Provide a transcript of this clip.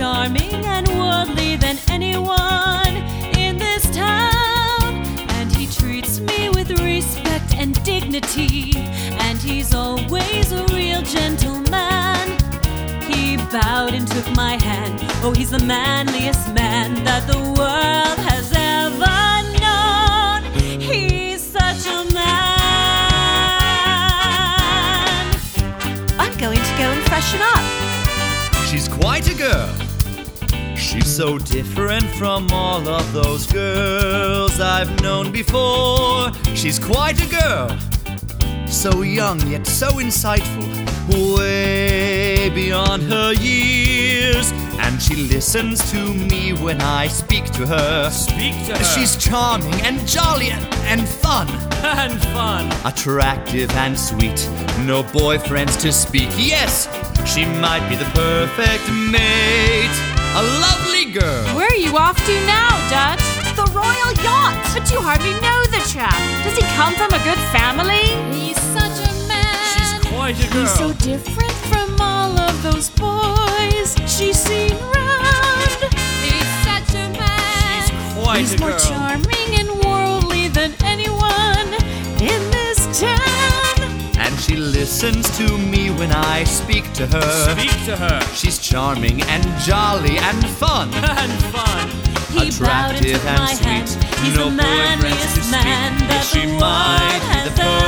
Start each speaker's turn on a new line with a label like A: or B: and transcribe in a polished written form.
A: charming and worldly than anyone in this town. And he treats me with respect and dignity, and he's always a real gentleman. He bowed and took my hand. Oh, he's the manliest man that the world has ever known. He's such a man. I'm going to go and freshen up.
B: She's quite a girl. She's so different from all of those girls I've known before. She's quite a girl. So young yet so insightful, way beyond her years. And she listens to me when I speak to her.
C: Speak to her.
B: She's charming and jolly and fun.
C: And fun.
B: Attractive and sweet, no boyfriends to speak. Yes, she might be the perfect mate. A lovely girl.
D: Where are you off to now, Dutch?
A: The royal yacht.
D: But you hardly know the chap. Does he come from a good family?
A: He's such a man.
C: She's quite a girl.
A: He's so different from all of those boys she's seen round. He's such a man.
C: She's quite
A: He's
C: a
A: more
C: girl.
A: charming and worldly than anyone in this town.
B: And she listens to me when I speak to her.
C: Speak to her.
B: She's charming and jolly and fun.
C: And fun.
A: He bowed and
B: Attractive
A: took
B: and
A: my hand.
B: sweet,
A: He's
B: no
A: the
B: boyfriends to
A: manliest
B: speak.
A: man that
B: She
A: the
B: might
A: world
B: be the
A: has